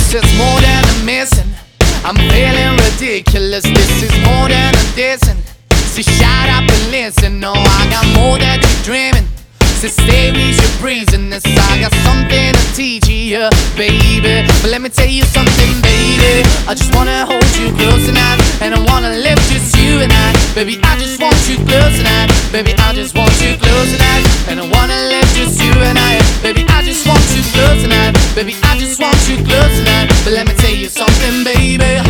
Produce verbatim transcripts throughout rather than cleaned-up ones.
This is more than a missing. I'm feeling ridiculous. This is more than a dissing. So shut up and listen. No, I got more that you're dreaming. So stay with your breathing. This I got something to teach you, baby. But let me tell you something, baby. I just wanna hold you close tonight, and I wanna live just you and I. Baby, I just want you close tonight. Baby, I just want you close tonight, and I wanna live just you and I. Baby, I just want you close tonight. Baby, I just want you close tonight. But let me tell you something, baby.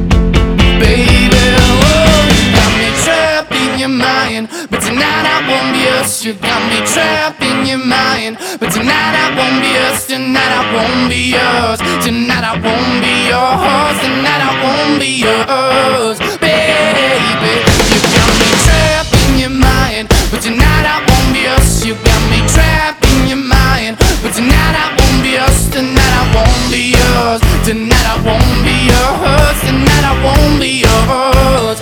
Baby, oh, you got me trapped in your mind, but tonight I won't be yours. You got me trapped in your mind, but tonight I won't be yours. Tonight I won't be yours. Tonight I won't be yours. Tonight I won't be yours, baby. You got me trapped in your mind, but tonight I won't be yours. You got me trapped in your mind, but tonight I won't be yours. Tonight I won't be yours. Tonight I won't be yours. Tonight I won't be yours,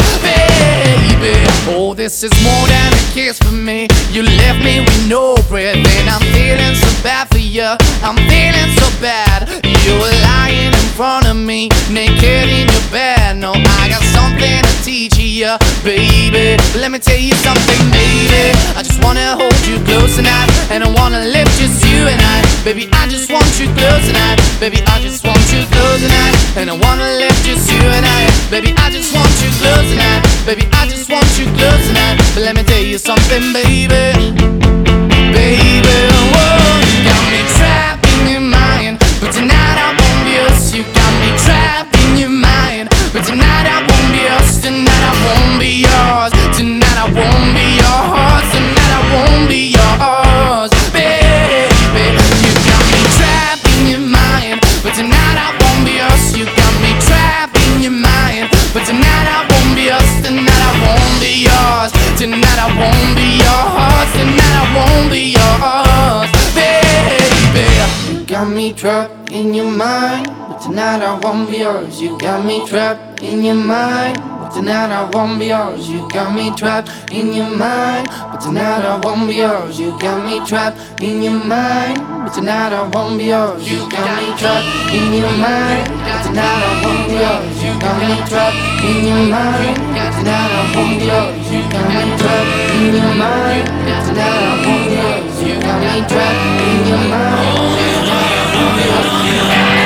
baby. Oh, this is more than a kiss for me. You left me with no breath, and I'm feeling so bad for you. I'm feeling so bad. You were lying in front of me, naked in your bed. No, I got something to teach you, baby. But let me tell you something, baby. I just wanna hold you close tonight, and I wanna live just you and I. Baby, I just want you close tonight. Baby, I just want you close tonight, and I wanna live just you and I. Baby, I just want you close tonight. Baby, I just want you close tonight. But let me tell you something, baby. Baby, whoa, you got me trapped in your mind, but tonight I won't be yours. You got me trapped in your mind, but tonight I won't be yours. Tonight I won't be yours. Tonight I won't be yours. Tonight I won't be yours, baby. You got me trapped in your mind, but tonight I won't be yours. You got me trapped in your mind, but tonight I won't be yours. Tonight I won't be yours. Tonight I won't be yours. Tonight I won't be yours, baby. You got me trapped in your mind, but tonight I won't be yours. You got me trapped in your mind, but tonight I won't be yours. You got me trapped in your mind, but tonight I won't be yours. You got me trapped in your mind, but tonight I won't be yours. You got me trapped in your mind, but tonight I won't be yours. You got me trapped in your mind, but tonight I won't be yours. You got me trapped in your mind, but tonight I won't be yours. You got me trapped in your mind, but tonight I won't be yours.